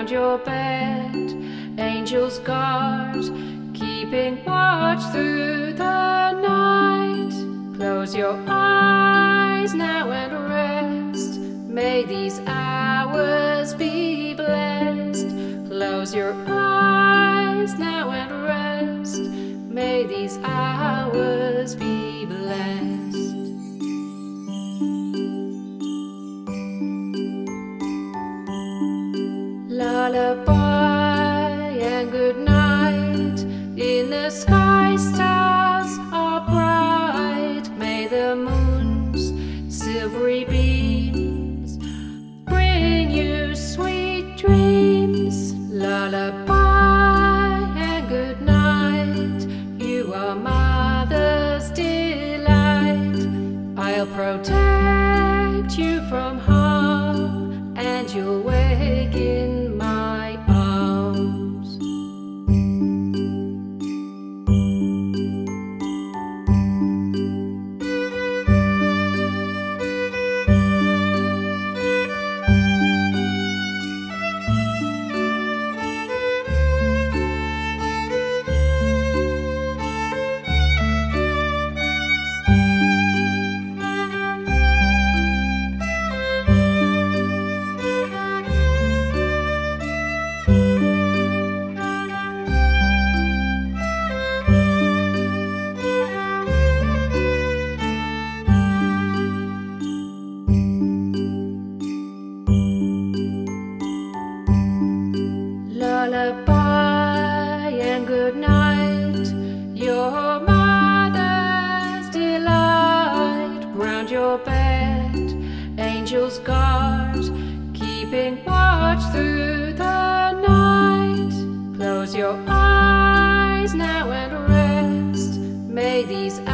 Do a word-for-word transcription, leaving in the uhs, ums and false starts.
round your bed, angels guard, keeping watch through the night. Close your eyes now and rest, may these hours be blessed. Close your eyes now and rest, may these hours be blessed. Lullaby and good night, in the sky stars are bright. May the moon's silvery beams bring you sweet dreams. Lullaby and good night, you are mother's delight. I'll protect you from harm, and you'll wake in my arms. Lullaby and good night, your mother's delight. Round your bed, angels guard, keeping watch through the night. Close your eyes now and rest, may these